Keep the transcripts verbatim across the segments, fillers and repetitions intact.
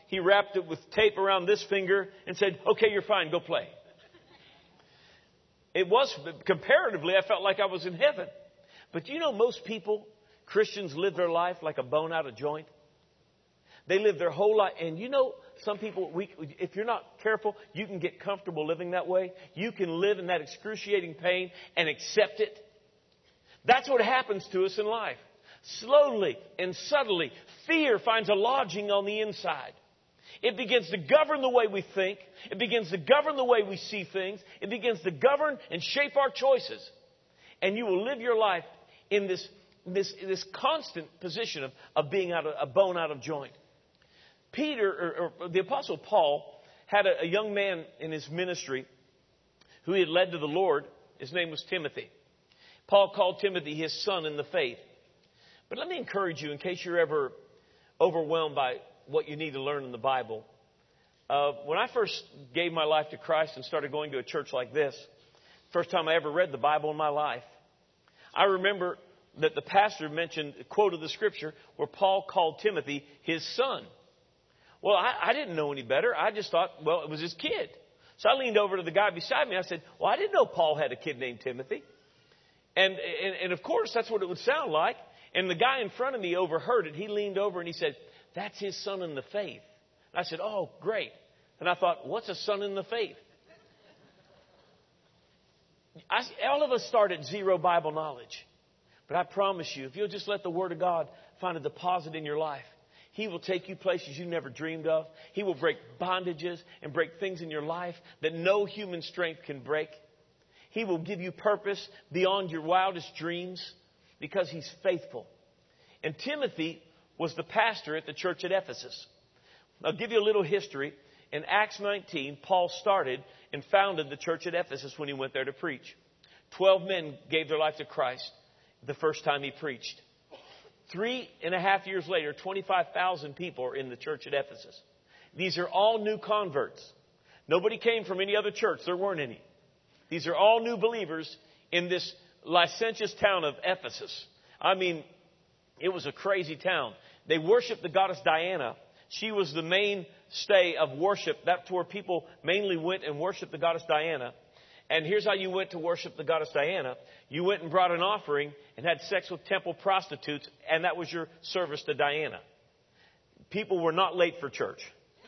he wrapped it with tape around this finger and said, okay, you're fine, go play. It was, comparatively, I felt like I was in heaven. But you know, most people, Christians, live their life like a bone out of joint. They live their whole life. And you know, some people, we, if you're not careful, you can get comfortable living that way. You can live in that excruciating pain and accept it. That's what happens to us in life. Slowly and subtly, fear finds a lodging on the inside. It begins to govern the way we think. It begins to govern the way we see things. It begins to govern and shape our choices. And you will live your life in this, this, this constant position of, of being out of, a bone out of joint. Peter, or, or the Apostle Paul, had a, a young man in his ministry who he had led to the Lord. His name was Timothy. Paul called Timothy his son in the faith. But let me encourage you, in case you're ever overwhelmed by what you need to learn in the Bible. Uh, when I first gave my life to Christ and started going to a church like this, first time I ever read the Bible in my life, I remember that the pastor mentioned, quoted the scripture where Paul called Timothy his son. Well, I, I didn't know any better. I just thought, well, it was his kid. So I leaned over to the guy beside me. I said, well, I didn't know Paul had a kid named Timothy. And, and, and of course, that's what it would sound like. And the guy in front of me overheard it. He leaned over and he said, that's his son in the faith. And I said, oh, great. And I thought, what's a son in the faith? I, all of us start at zero Bible knowledge. But I promise you, if you'll just let the Word of God find a deposit in your life, He will take you places you never dreamed of. He will break bondages and break things in your life that no human strength can break. He will give you purpose beyond your wildest dreams because He's faithful. And Timothy was the pastor at the church at Ephesus. I'll give you a little history. In Acts nineteen, Paul started and founded the church at Ephesus when he went there to preach. Twelve men gave their life to Christ the first time he preached. Three and a half years later, twenty-five thousand people are in the church at Ephesus. These are all new converts. Nobody came from any other church. There weren't any. These are all new believers in this licentious town of Ephesus. I mean, it was a crazy town. They worshiped the goddess Diana. She was the mainstay of worship. That's where people mainly went and worshiped the goddess Diana. And here's how you went to worship the goddess Diana. You went and brought an offering and had sex with temple prostitutes, and that was your service to Diana. People were not late for church.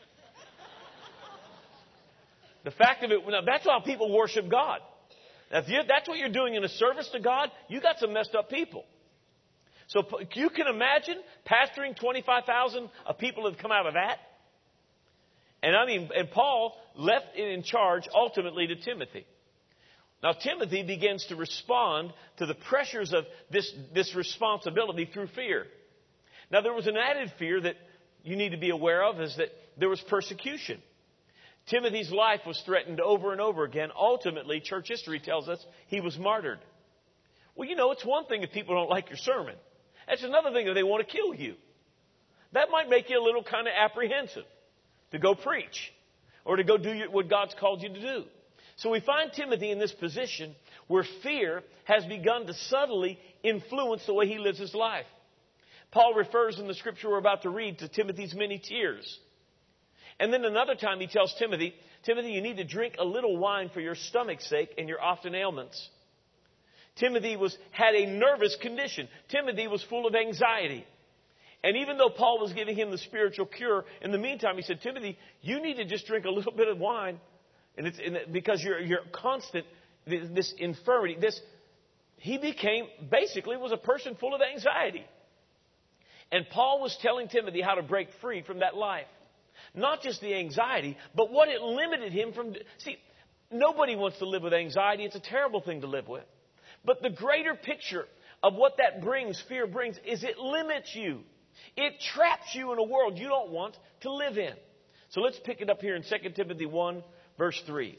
The fact of it, now that's how people worship God. Now, if you, that's what you're doing in a service to God, you got some messed up people. So you can imagine pastoring twenty-five thousand of people have come out of that. And I mean, and Paul left it in charge ultimately to Timothy. Now, Timothy begins to respond to the pressures of this, this responsibility through fear. Now, there was an added fear that you need to be aware of, is that there was persecution. Timothy's life was threatened over and over again. Ultimately, church history tells us he was martyred. Well, you know, it's one thing if people don't like your sermon. That's another thing if they want to kill you. That might make you a little kind of apprehensive to go preach or to go do what God's called you to do. So we find Timothy in this position where fear has begun to subtly influence the way he lives his life. Paul refers in the scripture we're about to read to Timothy's many tears. And then another time he tells Timothy, Timothy, you need to drink a little wine for your stomach's sake and your often ailments. Timothy was, had a nervous condition. Timothy was full of anxiety. And even though Paul was giving him the spiritual cure, in the meantime, he said, Timothy, you need to just drink a little bit of wine. And it's and because you're, you're constant, this infirmity, this, he became, basically was a person full of anxiety. And Paul was telling Timothy how to break free from that life. Not just the anxiety, but what it limited him from. See, nobody wants to live with anxiety. It's a terrible thing to live with. But the greater picture of what that brings, fear brings, is it limits you. It traps you in a world you don't want to live in. So let's pick it up here in Second Timothy one, verse three.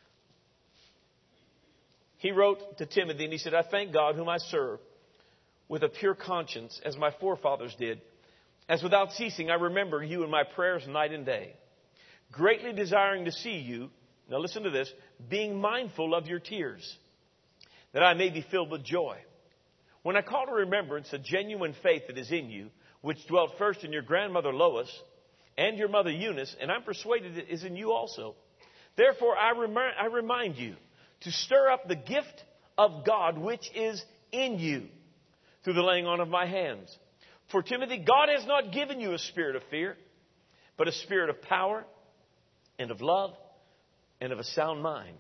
He wrote to Timothy and he said, I thank God whom I serve with a pure conscience as my forefathers did. As without ceasing I remember you in my prayers night and day. Greatly desiring to see you, now listen to this, being mindful of your tears, that I may be filled with joy. When I call to remembrance a genuine faith that is in you, which dwelt first in your grandmother Lois and your mother Eunice, and I'm persuaded it is in you also. Therefore, I remind, I remind you to stir up the gift of God which is in you through the laying on of my hands. For Timothy, God has not given you a spirit of fear, but a spirit of power and of love and of a sound mind.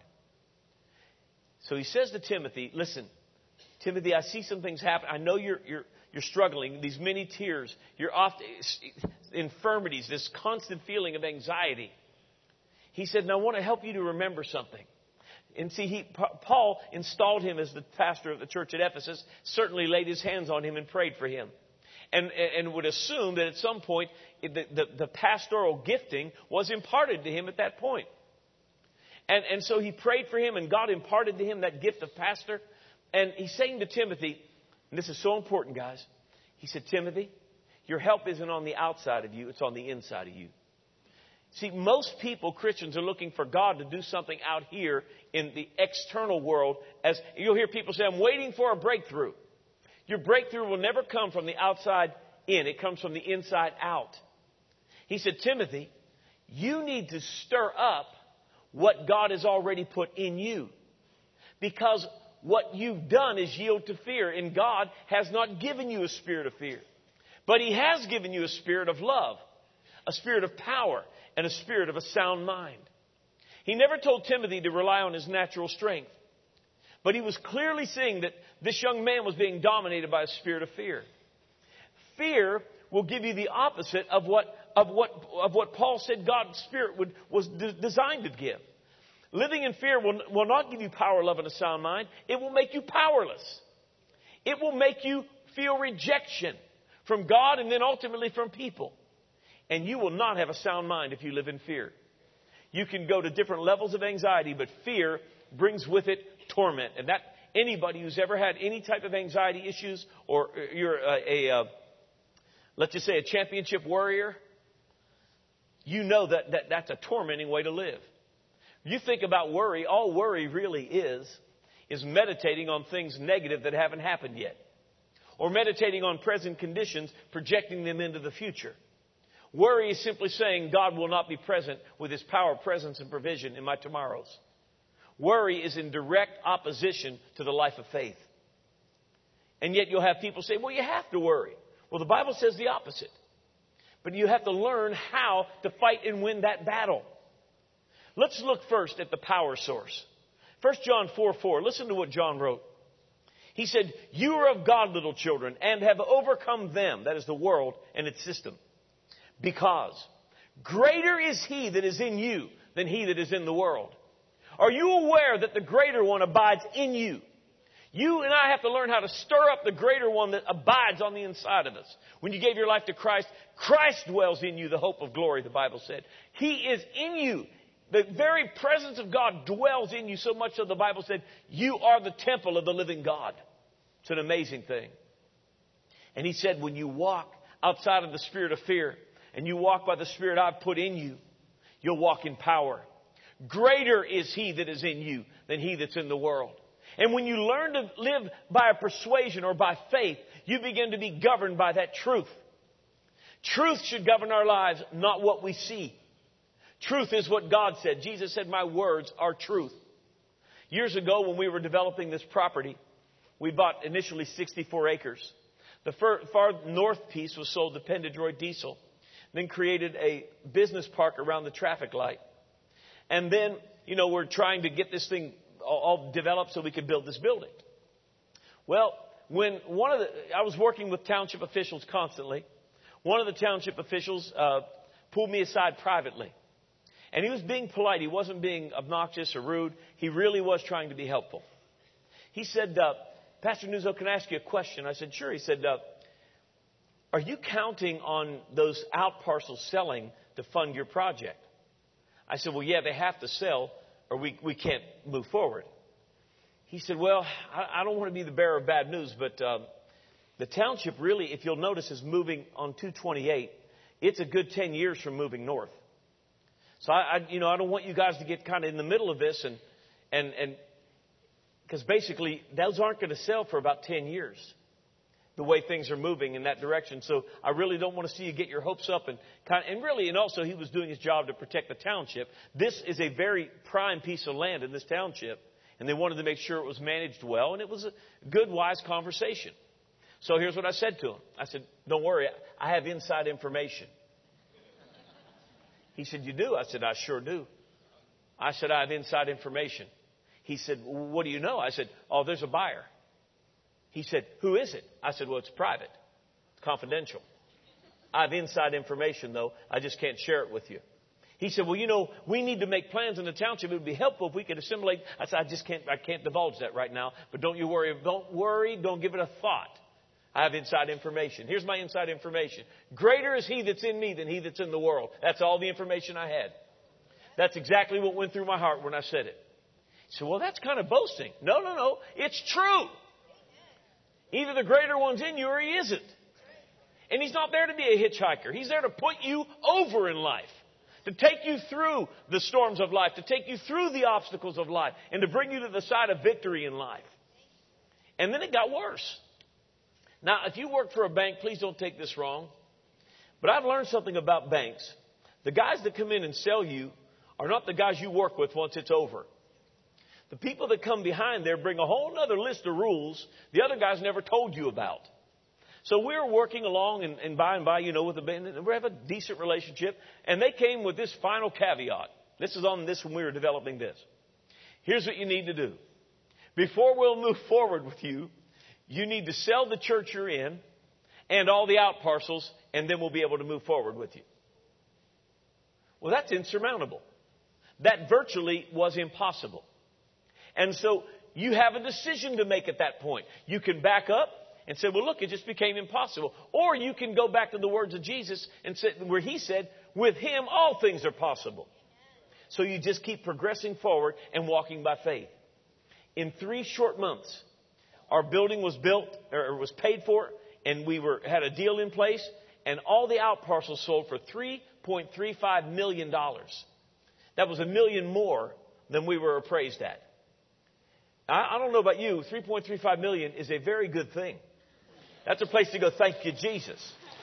So he says to Timothy, listen, Timothy, I see some things happen. I know you're, you're, you're struggling, these many tears, your often infirmities, this constant feeling of anxiety. He said, now I want to help you to remember something. And see, he, Paul installed him as the pastor of the church at Ephesus, certainly laid his hands on him and prayed for him. And, and would assume that at some point the, the, the pastoral gifting was imparted to him at that point. And, and so he prayed for him, and God imparted to him that gift of pastor. And he's saying to Timothy, and this is so important, guys. He said, Timothy, your help isn't on the outside of you, it's on the inside of you. See, most people, Christians, are looking for God to do something out here in the external world. As you'll hear people say, I'm waiting for a breakthrough. Your breakthrough will never come from the outside in. It comes from the inside out. He said, Timothy, you need to stir up what God has already put in you. Because what you've done is yield to fear. And God has not given you a spirit of fear. But He has given you a spirit of love, a spirit of power, and a spirit of a sound mind. He never told Timothy to rely on his natural strength. But he was clearly seeing that this young man was being dominated by a spirit of fear. Fear will give you the opposite of what, of what, of what Paul said God's Spirit would, was de- designed to give. Living in fear will, will not give you power, love, and a sound mind. It will make you powerless. It will make you feel rejection from God and then ultimately from people. And you will not have a sound mind if you live in fear. You can go to different levels of anxiety, but fear brings with it torment. And that anybody who's ever had any type of anxiety issues, or you're a, a, a let's just say a championship warrior, you know that, that that's a tormenting way to live. You think about worry, all worry really is, is meditating on things negative that haven't happened yet. Or meditating on present conditions, projecting them into the future. Worry is simply saying God will not be present with His power, presence, and provision in my tomorrows. Worry is in direct opposition to the life of faith. And yet you'll have people say, well, you have to worry. Well, the Bible says the opposite. But you have to learn how to fight and win that battle. Let's look first at the power source. First John four four. Listen to what John wrote. He said, you are of God, little children, and have overcome them, that is the world and its system. Because greater is He that is in you than he that is in the world. Are you aware that the greater one abides in you? You and I have to learn how to stir up the greater one that abides on the inside of us. When you gave your life to Christ, Christ dwells in you, the hope of glory, the Bible said. He is in you. The very presence of God dwells in you so much so the Bible said, you are the temple of the living God. It's an amazing thing. And He said, when you walk outside of the spirit of fear and you walk by the Spirit I've put in you, you'll walk in power. Greater is He that is in you than he that's in the world. And when you learn to live by a persuasion or by faith, you begin to be governed by that truth. Truth should govern our lives, not what we see. Truth is what God said. Jesus said, my words are truth. Years ago, when we were developing this property, we bought initially sixty-four acres. The far, far north piece was sold to Pendadroit Diesel, then created a business park around the traffic light. And then, you know, we're trying to get this thing all, all developed so we could build this building. Well, when one of the, I was working with township officials constantly. One of the township officials uh, pulled me aside privately. And he was being polite. He wasn't being obnoxious or rude. He really was trying to be helpful. He said, uh, Pastor Nuzzo, can I ask you a question? I said, sure. He said, uh, are you counting on those out parcels selling to fund your project? I said, well, yeah, they have to sell or we, we can't move forward. He said, well, I, I don't want to be the bearer of bad news, but um, the township really, if you'll notice, is moving on two twenty-eight. It's a good ten years from moving north. So, I, I, you know, I don't want you guys to get kind of in the middle of this and, and, and, because basically those aren't going to sell for about ten years. the way things are moving in that direction. So I really don't want to see you get your hopes up. And kind of, and really, and also he was doing his job to protect the township. This is a very prime piece of land in this township. And they wanted to make sure it was managed well. And it was a good, wise conversation. So here's what I said to him. I said, don't worry, I have inside information. He said, you do? I said, I sure do. I said, I have inside information. He said, well, what do you know? I said, oh, there's a buyer. He said, who is it? I said, well, it's private. It's confidential. I have inside information, though. I just can't share it with you. He said, well, you know, we need to make plans in the township. It would be helpful if we could assimilate. I said, I just can't, I can't divulge that right now. But don't you worry. Don't worry. Don't give it a thought. I have inside information. Here's my inside information. Greater is he that's in me than he that's in the world. That's all the information I had. That's exactly what went through my heart when I said it. He said, well, that's kind of boasting. No, no, no. It's true. Either the greater one's in you or he isn't. And he's not there to be a hitchhiker. He's there to put you over in life. To take you through the storms of life. To take you through the obstacles of life. And to bring you to the side of victory in life. And then it got worse. Now, if you work for a bank, please don't take this wrong. But I've learned something about banks. The guys that come in and sell you are not the guys you work with once it's over. The people that come behind there bring a whole other list of rules the other guys never told you about. So we were working along, and, and by and by, you know, with the band, and we have a decent relationship. And they came with this final caveat. This is on this when we were developing this. Here's what you need to do. Before we'll move forward with you, you need to sell the church you're in and all the out parcels, and then we'll be able to move forward with you. Well, that's insurmountable. That virtually was impossible. And so you have a decision to make at that point. You can back up and say, well, look, it just became impossible. Or you can go back to the words of Jesus and say, where he said, with him all things are possible. So you just keep progressing forward and walking by faith. In three short months, our building was built or was paid for, and we were had a deal in place, and all the out parcels sold for three point three five million dollars. That was a million more than we were appraised at. I, I don't know about you, three point three five million is a very good thing. That's a place to go, thank you, Jesus.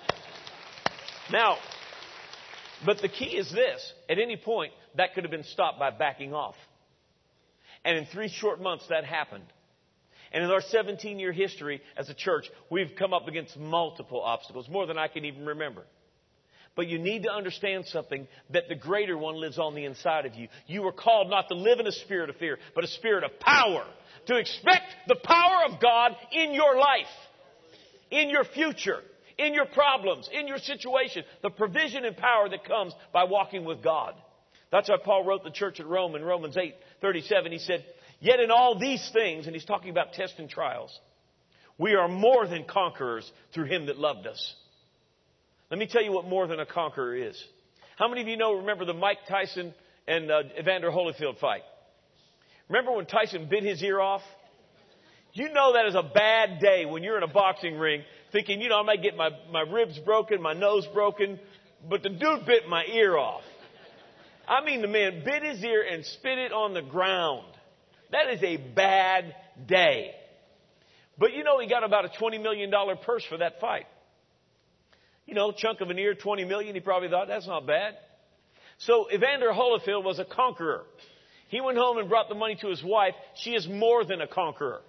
Now, but the key is this. At any point, that could have been stopped by backing off. And in three short months, that happened. And in our seventeen-year history as a church, we've come up against multiple obstacles, more than I can even remember. But you need to understand something, that the greater one lives on the inside of you. You were called not to live in a spirit of fear, but a spirit of power. To expect the power of God in your life, in your future, in your problems, in your situation. The provision and power that comes by walking with God. That's why Paul wrote the church at Rome in Romans eight thirty-seven. He said, yet in all these things, and he's talking about tests and trials, we are more than conquerors through him that loved us. Let me tell you what more than a conqueror is. How many of you know, remember the Mike Tyson and uh, Evander Holyfield fight? Remember when Tyson bit his ear off? You know that is a bad day when you're in a boxing ring thinking, you know, I might get my, my ribs broken, my nose broken, but the dude bit my ear off. I mean, the man bit his ear and spit it on the ground. That is a bad day. But you know, he got about a twenty million dollars purse for that fight. You know, chunk of an ear, twenty million dollars. He probably thought, that's not bad. So Evander Holyfield was a conqueror. He went home and brought the money to his wife. She is more than a conqueror.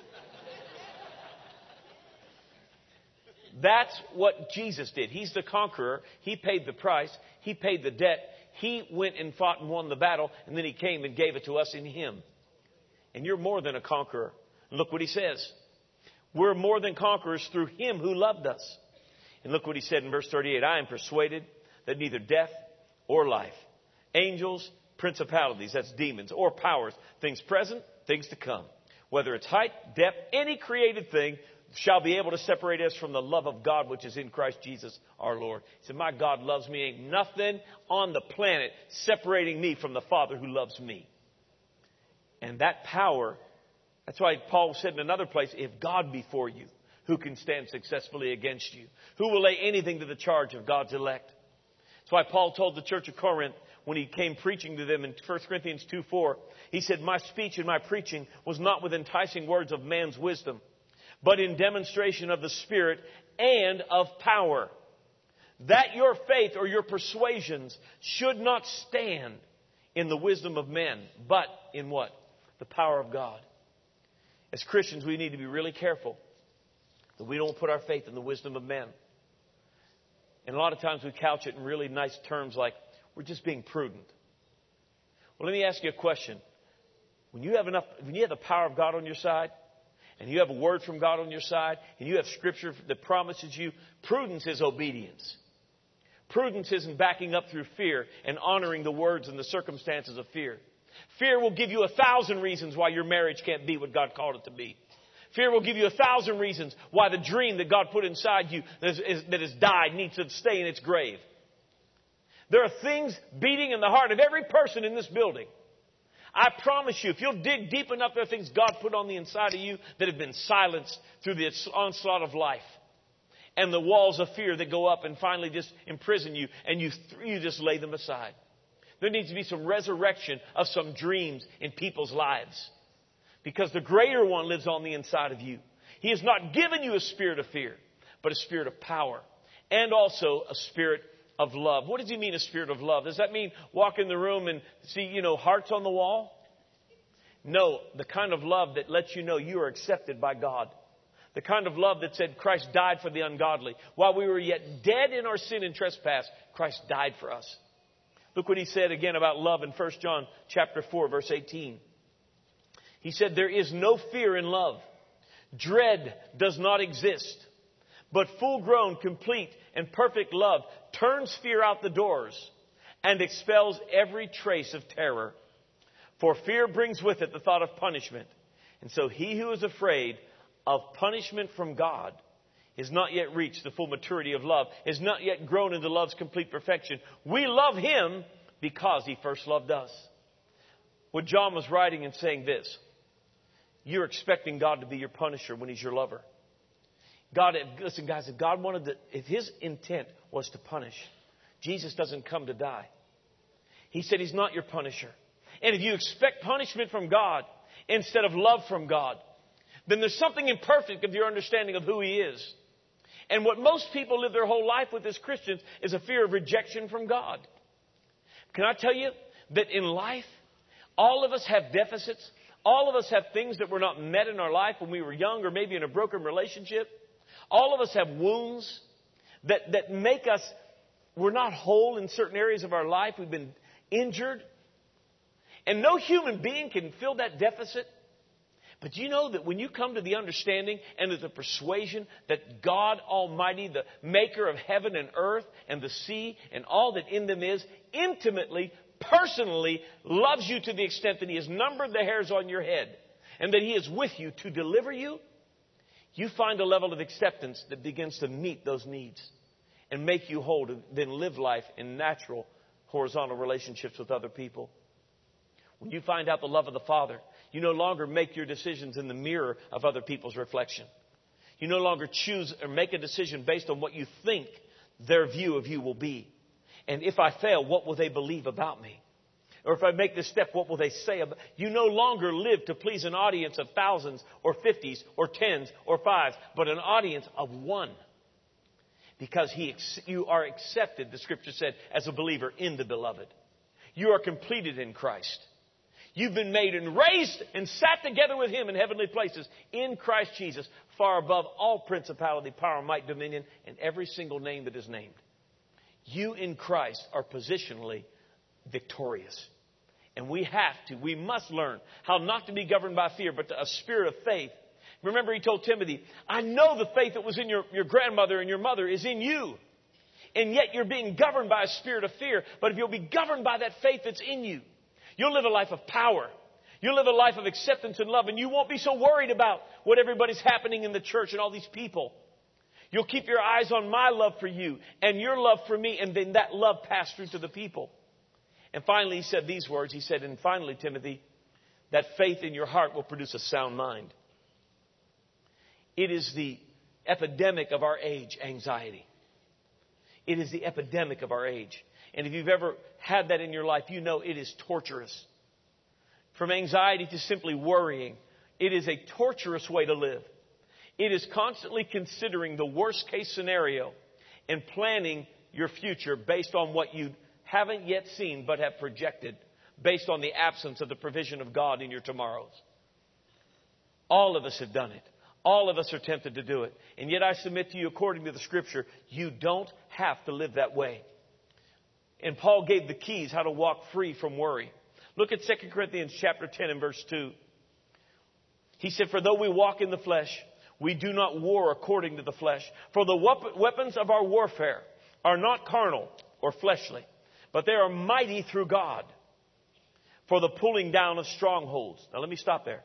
That's what Jesus did. He's the conqueror. He paid the price. He paid the debt. He went and fought and won the battle. And then he came and gave it to us in him. And you're more than a conqueror. Look what he says. We're more than conquerors through him who loved us. And look what he said in verse thirty-eight. I am persuaded that neither death or life, angels, principalities, that's demons, or powers, things present, things to come, whether it's height, depth, any created thing, shall be able to separate us from the love of God which is in Christ Jesus our Lord. He said, my God loves me. Ain't nothing on the planet separating me from the Father who loves me. And that power, that's why Paul said in another place, if God be for you, who can stand successfully against you? Who will lay anything to the charge of God's elect? That's why Paul told the church of Corinth when he came preaching to them in First Corinthians two four, he said, my speech and my preaching was not with enticing words of man's wisdom, but in demonstration of the Spirit and of power. That your faith or your persuasions should not stand in the wisdom of men, but in what? The power of God. As Christians, we need to be really careful that we don't put our faith in the wisdom of men. And a lot of times we couch it in really nice terms like, we're just being prudent. Well, let me ask you a question. When you have enough, when you have the power of God on your side, and you have a word from God on your side, and you have Scripture that promises you, prudence is obedience. Prudence isn't backing up through fear and honoring the words and the circumstances of fear. Fear will give you a thousand reasons why your marriage can't be what God called it to be. Fear will give you a thousand reasons why the dream that God put inside you that, is, that has died needs to stay in its grave. There are things beating in the heart of every person in this building. I promise you, if you'll dig deep enough, there are things God put on the inside of you that have been silenced through the onslaught of life. And the walls of fear that go up and finally just imprison you, and you, you just lay them aside. There needs to be some resurrection of some dreams in people's lives. Because the greater one lives on the inside of you. He has not given you a spirit of fear, but a spirit of power. And also a spirit of love. What does he mean, a spirit of love? Does that mean walk in the room and see, you know, hearts on the wall? No, the kind of love that lets you know you are accepted by God. The kind of love that said Christ died for the ungodly. While we were yet dead in our sin and trespass, Christ died for us. Look what he said again about love in First John chapter four, verse eighteen. He said, there is no fear in love. Dread does not exist. But full-grown, complete, and perfect love turns fear out the doors and expels every trace of terror. For fear brings with it the thought of punishment. And so he who is afraid of punishment from God has not yet reached the full maturity of love, has not yet grown into love's complete perfection. We love him because he first loved us. What John was writing and saying this, you're expecting God to be your punisher when he's your lover. God, listen guys, if God wanted to, if his intent was to punish, Jesus doesn't come to die. He said he's not your punisher. And if you expect punishment from God instead of love from God, then there's something imperfect of your understanding of who he is. And what most people live their whole life with as Christians is a fear of rejection from God. Can I tell you that in life, all of us have deficits. All of us have things that were not met in our life when we were young or maybe in a broken relationship. All of us have wounds that, that make us, we're not whole in certain areas of our life. We've been injured. And no human being can fill that deficit. But you know that when you come to the understanding and to the persuasion that God Almighty, the maker of heaven and earth and the sea and all that in them is, intimately, personally loves you to the extent that he has numbered the hairs on your head and that he is with you to deliver you, you find a level of acceptance that begins to meet those needs and make you whole to then live life in natural, horizontal relationships with other people. When you find out the love of the Father, you no longer make your decisions in the mirror of other people's reflection. You no longer choose or make a decision based on what you think their view of you will be. And if I fail, what will they believe about me? Or if I make this step, what will they say about me? You no longer live to please an audience of thousands or fifties or tens or fives, but an audience of one. Because he, you are accepted, the Scripture said, as a believer in the Beloved. You are completed in Christ. You've been made and raised and sat together with him in heavenly places in Christ Jesus, far above all principality, power, might, dominion, and every single name that is named. You in Christ are positionally victorious. And we have to, we must learn how not to be governed by fear, but to a spirit of faith. Remember, he told Timothy, I know the faith that was in your, your grandmother and your mother is in you. And yet you're being governed by a spirit of fear. But if you'll be governed by that faith that's in you, you'll live a life of power. You'll live a life of acceptance and love. And you won't be so worried about what everybody's happening in the church and all these people. You'll keep your eyes on my love for you and your love for me. And then that love pass through to the people. And finally, he said these words. He said, and finally, Timothy, that faith in your heart will produce a sound mind. It is the epidemic of our age, anxiety. It is the epidemic of our age. And if you've ever had that in your life, you know it is torturous. From anxiety to simply worrying, it is a torturous way to live. It is constantly considering the worst case scenario and planning your future based on what you haven't yet seen but have projected, based on the absence of the provision of God in your tomorrows. All of us have done it. All of us are tempted to do it. And yet I submit to you, according to the Scripture, you don't have to live that way. And Paul gave the keys how to walk free from worry. Look at Second Corinthians chapter ten and verse two. He said, for though we walk in the flesh, we do not war according to the flesh. For the weapons of our warfare are not carnal or fleshly, but they are mighty through God for the pulling down of strongholds. Now let me stop there.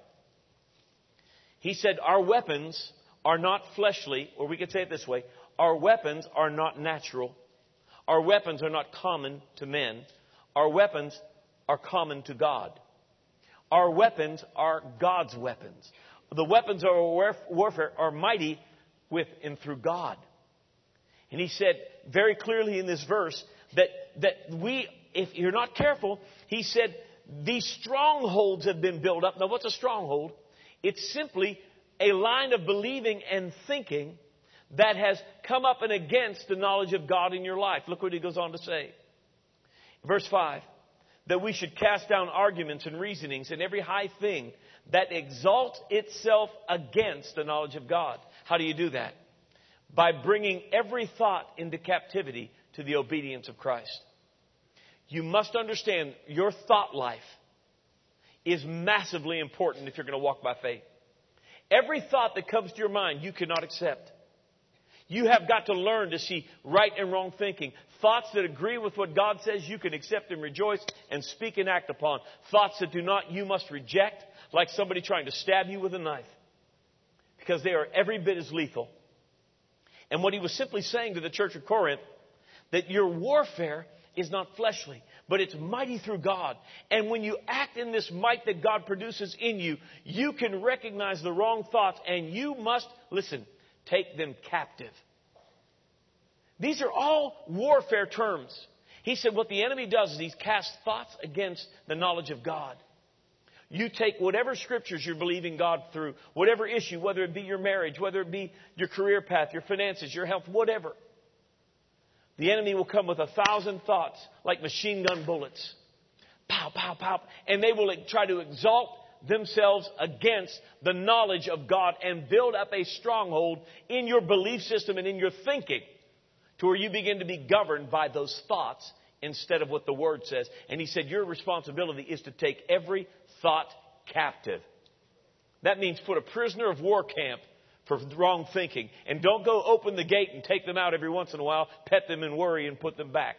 He said our weapons are not fleshly, or we could say it this way. Our weapons are not natural. Our weapons are not common to men. Our weapons are common to God. Our weapons are God's weapons. The weapons of our warfare are mighty with and through God. And he said very clearly in this verse that, that we, if you're not careful, he said these strongholds have been built up. Now what's a stronghold? It's simply a line of believing and thinking that has come up and against the knowledge of God in your life. Look what he goes on to say. Verse five. That we should cast down arguments and reasonings and every high thing that exalts itself against the knowledge of God. How do you do that? By bringing every thought into captivity to the obedience of Christ. You must understand your thought life is massively important if you're going to walk by faith. Every thought that comes to your mind, you cannot accept. You have got to learn to see right and wrong thinking. Thoughts that agree with what God says, you can accept and rejoice and speak and act upon. Thoughts that do not, you must reject, like somebody trying to stab you with a knife. Because they are every bit as lethal. And what he was simply saying to the church of Corinth, that your warfare is not fleshly, but it's mighty through God. And when you act in this might that God produces in you, you can recognize the wrong thoughts and you must, listen, take them captive. These are all warfare terms. He said what the enemy does is he casts thoughts against the knowledge of God. You take whatever scriptures you're believing God through, whatever issue, whether it be your marriage, whether it be your career path, your finances, your health, whatever. The enemy will come with a thousand thoughts like machine gun bullets. Pow, pow, pow. And they will try to exalt themselves against the knowledge of God and build up a stronghold in your belief system and in your thinking to where you begin to be governed by those thoughts instead of what the Word says. And he said your responsibility is to take every thought captive. That means put a prisoner of war camp for wrong thinking. And don't go open the gate and take them out every once in a while, pet them and worry and put them back.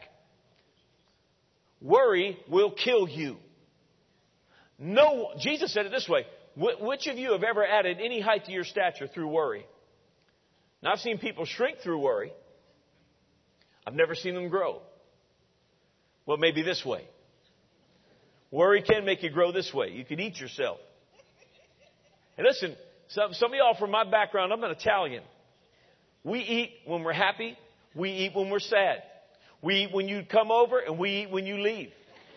Worry will kill you. No, Jesus said it this way. Which of you have ever added any height to your stature through worry? Now, I've seen people shrink through worry. I've never seen them grow. Well, maybe this way. Worry can make you grow this way. You can eat yourself. And listen, some, some of y'all from my background, I'm an Italian. We eat when we're happy. We eat when we're sad. We eat when you come over and we eat when you leave.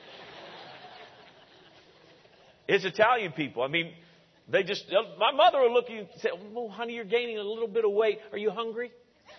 It's Italian people. I mean, they just, my mother will look at you and say, oh, honey, you're gaining a little bit of weight. Are you hungry?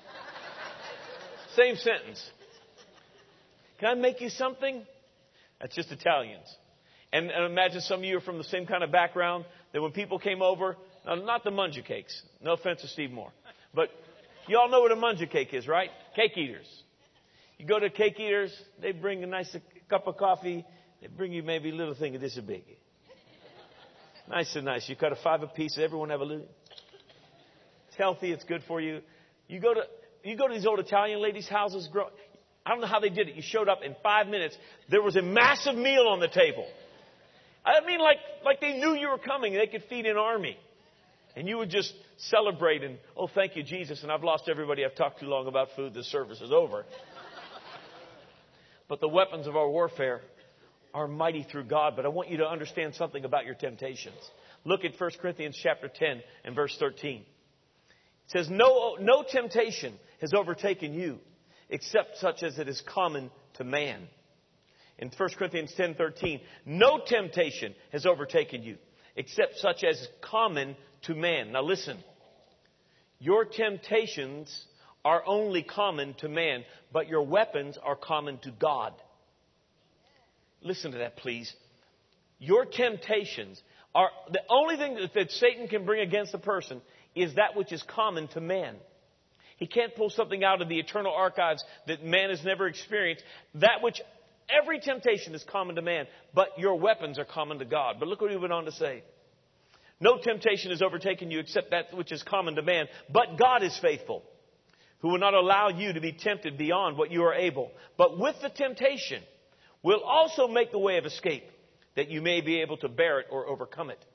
Same sentence. Can I make you something? That's just Italians. And, and imagine some of you are from the same kind of background that when people came over, now not the munja cakes. No offense to Steve Moore. But you all know what a munja cake is, right? Cake eaters. You go to cake eaters, they bring a nice cup of coffee. They bring you maybe a little thing of this big. Nice and nice. You cut a five apiece. Everyone have a little. It's healthy. It's good for you. You go to you go to these old Italian ladies' houses. Grow, I don't know how they did it. You showed up in five minutes. There was a massive meal on the table. I mean, like like they knew you were coming. They could feed an army, and you would just celebrate and oh, thank you, Jesus. And I've lost everybody. I've talked too long about food. The service is over. But the weapons of our warfare are mighty through God. But I want you to understand something about your temptations. Look at First Corinthians chapter ten and verse thirteen. It says, no, no temptation has overtaken you except such as it is common to man. In First Corinthians ten thirteen, no temptation has overtaken you except such as is common to man. Now listen, Your temptations are only common to man, but your weapons are common to God. Listen to that, please. Your temptations are the only thing that, that Satan can bring against a person is that which is common to man. He can't pull something out of the eternal archives that man has never experienced. That which every temptation is common to man, but your weapons are common to God. But look what he went on to say. No temptation has overtaken you except that which is common to man, but God is faithful, who will not allow you to be tempted beyond what you are able. But with the temptation will also make the way of escape, that you may be able to bear it or overcome it.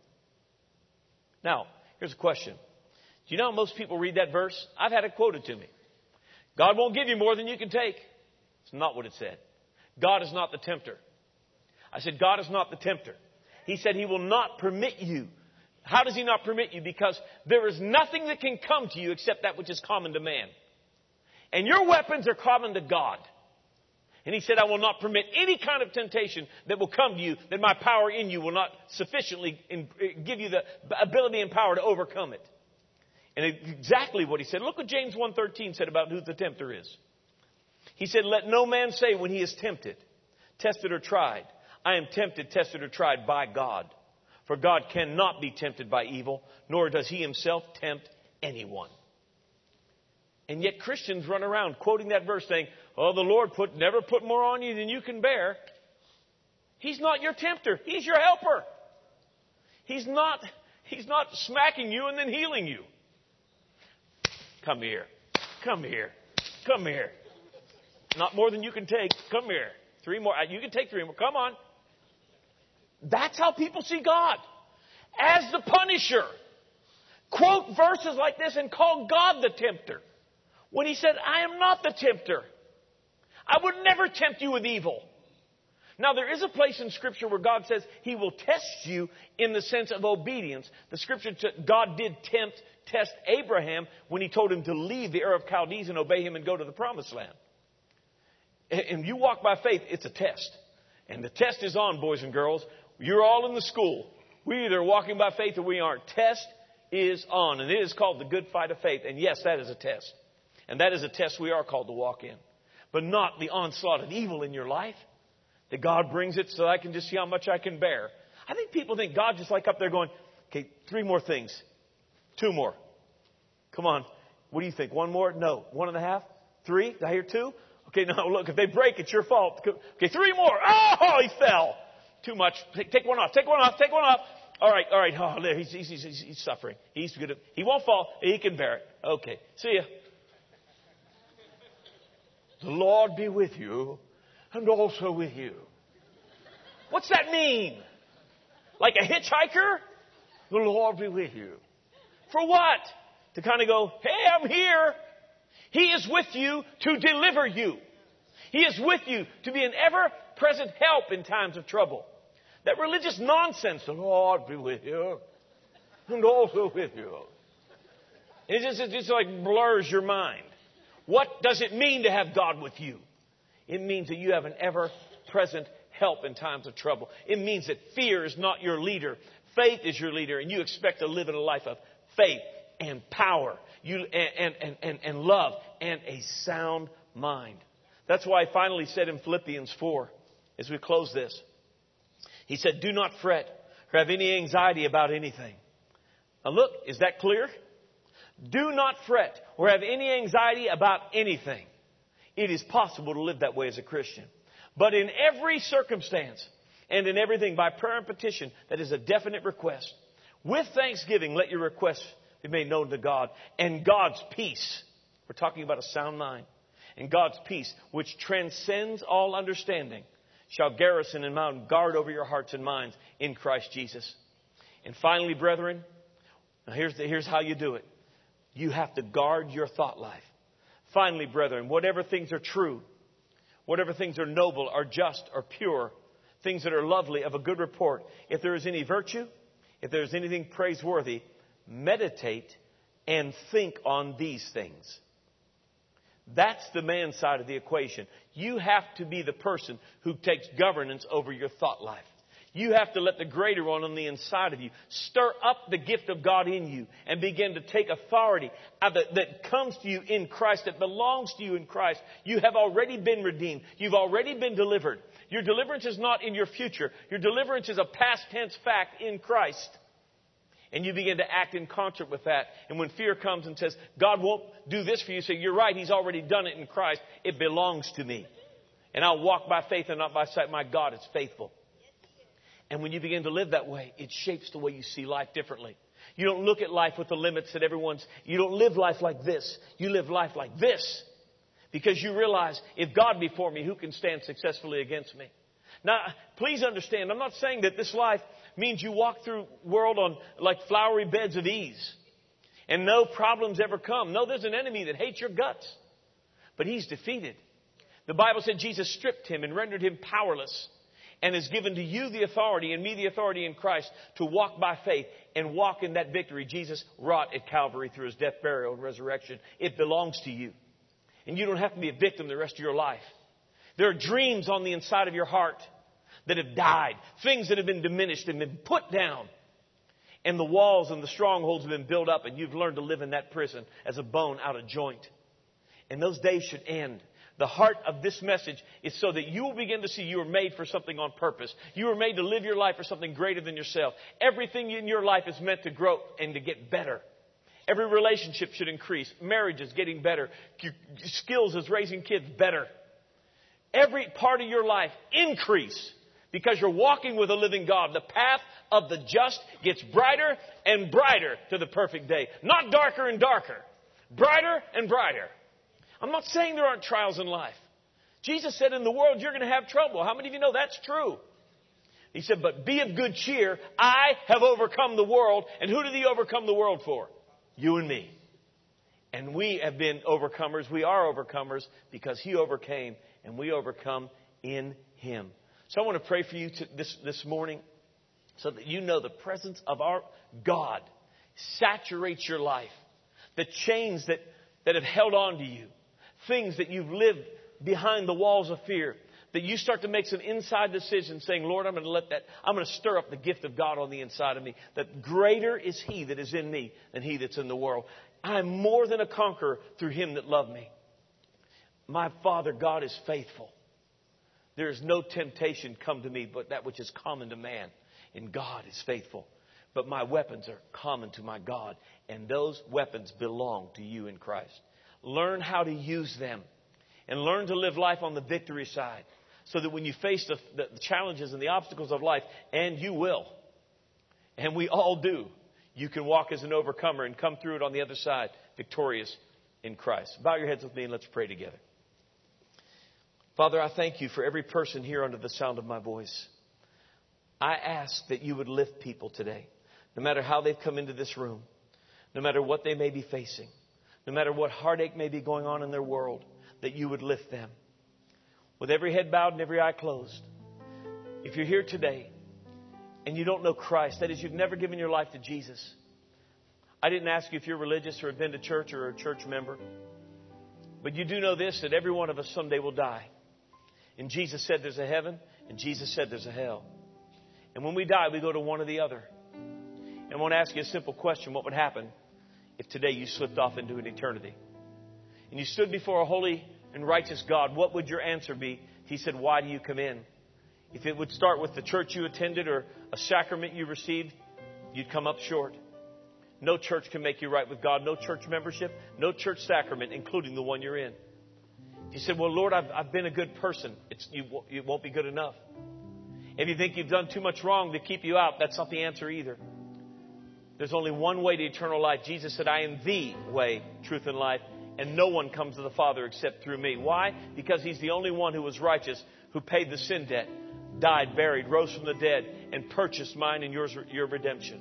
Now, here's a question. Do you know how most people read that verse? I've had it quoted to me. God won't give you more than you can take. It's not what it said. God is not the tempter. I said, God is not the tempter. He said he will not permit you. How does he not permit you? Because there is nothing that can come to you except that which is common to man. And your weapons are common to God. And he said, I will not permit any kind of temptation that will come to you, that my power in you will not sufficiently in, give you the ability and power to overcome it. And exactly what he said. Look what James one thirteen said about who the tempter is. He said, let no man say when he is tempted, tested or tried, I am tempted, tested or tried by God. For God cannot be tempted by evil, nor does he himself tempt anyone. And yet Christians run around quoting that verse saying, oh, the Lord put never put more on you than you can bear. He's not your tempter. He's your helper. He's not, he's not smacking you and then healing you. Come here. Come here. Come here. Not more than you can take. Come here. Three more. You can take three more. Come on. That's how people see God. As the punisher. Quote verses like this and call God the tempter. When he said, I am not the tempter. I would never tempt you with evil. Now, there is a place in Scripture where God says he will test you in the sense of obedience. The Scripture, God did tempt, test Abraham when he told him to leave the Ur of Chaldees and obey him and go to the Promised Land. And you walk by faith, it's a test. And the test is on, boys and girls. You're all in the school. We either are walking by faith or we aren't. Test is on. And it is called the good fight of faith. And yes, that is a test. And that is a test we are called to walk in. But not the onslaught of evil in your life. That God brings it so I can just see how much I can bear. I think people think God just like up there going, okay, three more things. Two more. Come on. What do you think? One more? No. One and a half? Three? Did I hear two? Okay, no, look, if they break, it's your fault. Okay, three more. Oh, he fell. Too much. Take, take one off. Take one off. Take one off. All right, all right. Oh, there, he's, he's, he's, he's suffering. He's good. He won't fall. He can bear it. Okay, see ya. The Lord be with you and also with you. What's that mean? Like a hitchhiker? The Lord be with you. For what? To kind of go, hey, I'm here. He is with you to deliver you. He is with you to be an ever-present help in times of trouble. That religious nonsense, the Lord be with you and also with you. It just, it just like blurs your mind. What does it mean to have God with you? It means that you have an ever-present help in times of trouble. It means that fear is not your leader. Faith is your leader, and you expect to live in a life of faith and power you, and, and, and, and love and a sound mind. That's why I finally said in Philippians four, as we close this, he said, do not fret or have any anxiety about anything. Now look, is that clear? Do not fret or have any anxiety about anything. It is possible to live that way as a Christian. But in every circumstance and in everything by prayer and petition, that is a definite request. With thanksgiving, let your requests be made known to God. And God's peace, we're talking about a sound mind, and God's peace, which transcends all understanding, shall garrison and mount guard over your hearts and minds in Christ Jesus. And finally, brethren, now here's, the, here's how you do it. You have to guard your thought life. Finally, brethren, whatever things are true, whatever things are noble, are just, are pure, things that are lovely, of a good report, if there is any virtue, if there is anything praiseworthy, meditate and think on these things. That's the man side of the equation. You have to be the person who takes governance over your thought life. You have to let the greater one on the inside of you stir up the gift of God in you and begin to take authority that, that comes to you in Christ, that belongs to you in Christ. You have already been redeemed. You've already been delivered. Your deliverance is not in your future. Your deliverance is a past tense fact in Christ. And you begin to act in concert with that. And when fear comes and says, God won't do this for you, say, you're right, He's already done it in Christ. It belongs to me. And I'll walk by faith and not by sight. My God is faithful. And when you begin to live that way, it shapes the way you see life differently. You don't look at life with the limits that everyone's... You don't live life like this. You live life like this. Because you realize, if God be for me, who can stand successfully against me? Now, please understand, I'm not saying that this life means you walk through the world on like flowery beds of ease. And no problems ever come. No, there's an enemy that hates your guts. But He's defeated. The Bible said Jesus stripped Him and rendered Him powerless. And has given to you the authority and me the authority in Christ to walk by faith and walk in that victory Jesus wrought at Calvary through His death, burial, and resurrection. It belongs to you. And you don't have to be a victim the rest of your life. There are dreams on the inside of your heart that have died. Things that have been diminished and been put down. And the walls and the strongholds have been built up. And you've learned to live in that prison as a bone out of joint. And those days should end. The heart of this message is so that you will begin to see you were made for something on purpose. You were made to live your life for something greater than yourself. Everything in your life is meant to grow and to get better. Every relationship should increase. Marriage is getting better. Skills is raising kids better. Every part of your life increase because you're walking with a living God. The path of the just gets brighter and brighter to the perfect day. Not darker and darker. Brighter and brighter. I'm not saying there aren't trials in life. Jesus said in the world you're going to have trouble. How many of you know that's true? He said, but be of good cheer. I have overcome the world. And who did He overcome the world for? You and me. And we have been overcomers. We are overcomers because He overcame and we overcome in Him. So I want to pray for you to this, this morning so that you know the presence of our God saturates your life. The chains that, that have held on to you. Things that you've lived behind the walls of fear, that you start to make some inside decisions saying, Lord, I'm going to let that, I'm going to stir up the gift of God on the inside of me. That greater is He that is in me than he that's in the world. I'm more than a conqueror through Him that loved me. My Father God is faithful. There is no temptation come to me but that which is common to man. And God is faithful. But my weapons are common to my God. And those weapons belong to you in Christ. Learn how to use them. And learn to live life on the victory side. So that when you face the, the challenges and the obstacles of life, and you will, and we all do, you can walk as an overcomer and come through it on the other side victorious in Christ. Bow your heads with me and let's pray together. Father, I thank You for every person here under the sound of my voice. I ask that You would lift people today, no matter how they've come into this room, no matter what they may be facing, no matter what heartache may be going on in their world, that You would lift them. With every head bowed and every eye closed. If you're here today and you don't know Christ, that is, you've never given your life to Jesus. I didn't ask you if you're religious or have been to church or a church member. But you do know this, that every one of us someday will die. And Jesus said there's a heaven, and Jesus said there's a hell. And when we die, we go to one or the other. And I want to ask you a simple question. What would happen if today you slipped off into an eternity? And you stood before a holy and righteous God, what would your answer be? He said, why do you come in? If it would start with the church you attended or a sacrament you received, you'd come up short. No church can make you right with God. No church membership. No church sacrament, including the one you're in. You said, well, Lord, I've, I've been a good person. It's, you, you won't be good enough. If you think you've done too much wrong to keep you out, that's not the answer either. There's only one way to eternal life. Jesus said, I am the way, truth, and life. And no one comes to the Father except through me. Why? Because He's the only one who was righteous, who paid the sin debt, died, buried, rose from the dead, and purchased mine and yours, your redemption.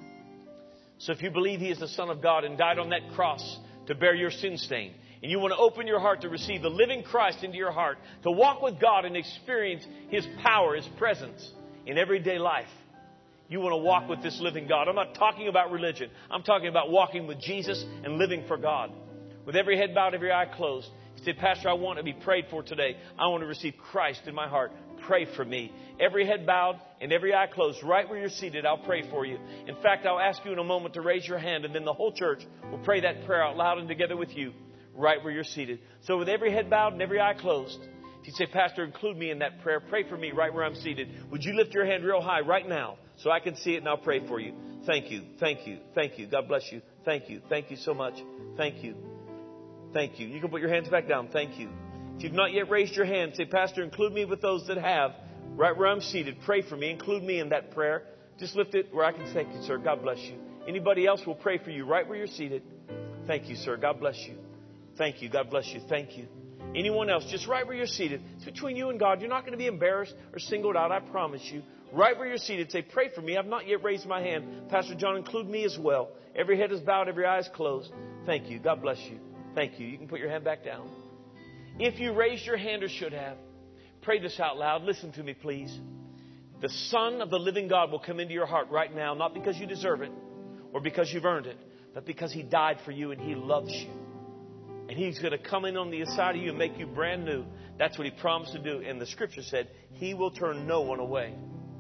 So if you believe He is the Son of God and died on that cross to bear your sin stain, and you want to open your heart to receive the living Christ into your heart, to walk with God and experience His power, His presence in everyday life, you want to walk with this living God. I'm not talking about religion. I'm talking about walking with Jesus and living for God. With every head bowed, every eye closed. You say, Pastor, I want to be prayed for today. I want to receive Christ in my heart. pray for me. Every head bowed and every eye closed, right where you're seated, I'll pray for you. In fact, I'll ask you in a moment to raise your hand, and then the whole church will pray that prayer out loud and together with you, right where you're seated. So with every head bowed and every eye closed, if you say, Pastor, include me in that prayer, pray for me right where I'm seated. Would you lift your hand real high right now so I can see it and I'll pray for you? Thank you, thank you, thank you. God bless you. Thank you, thank you so much. Thank you, thank you. You can put your hands back down. Thank you. If you've not yet raised your hand, say, Pastor, include me with those that have. Right where I'm seated, pray for me. Include me in that prayer. Just lift it where I can thank you, sir. God bless you. Anybody else will pray for you right where you're seated. Thank you, sir. God bless you. Thank you. God bless you. Thank you. Anyone else, just right where you're seated. It's between you and God. You're not going to be embarrassed or singled out, I promise you. Right where you're seated, say, pray for me. I've not yet raised my hand. Pastor John, include me as well. Every head is bowed, every eye is closed. Thank you. God bless you. Thank you. You can put your hand back down. If you raised your hand or should have, pray this out loud. Listen to me, please. The Son of the living God will come into your heart right now, not because you deserve it or because you've earned it, but because He died for you and He loves you. And He's going to come in on the inside of you and make you brand new. That's what He promised to do. And the Scripture said, He will turn no one away.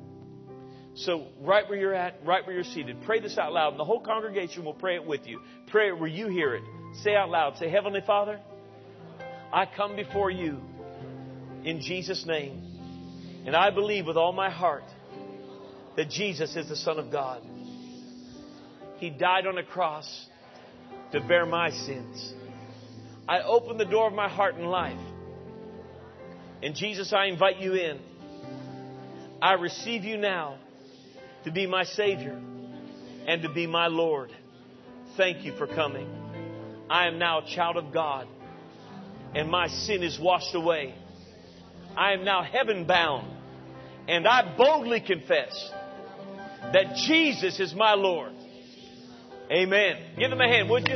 So right where you're at, right where you're seated, pray this out loud. And the whole congregation will pray it with you. Pray it where you hear it. Say out loud. Say, Heavenly Father, I come before you in Jesus' name. And I believe with all my heart that Jesus is the Son of God. He died on a cross to bear my sins. I open the door of my heart and life. And Jesus, I invite you in. I receive you now to be my Savior and to be my Lord. Thank you for coming. I am now a child of God, and my sin is washed away. I am now heaven bound, and I boldly confess that Jesus is my Lord. Amen. Give Him a hand, would you?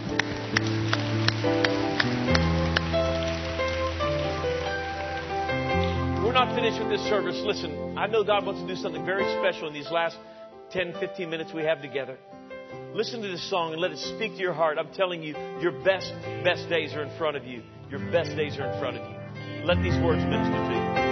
We're not finished with this service. Listen, I know God wants to do something very special in these last ten, fifteen minutes we have together. Listen to this song and let it speak to your heart. I'm telling you, your best, best days are in front of you. Your best days are in front of you. Let these words minister to you.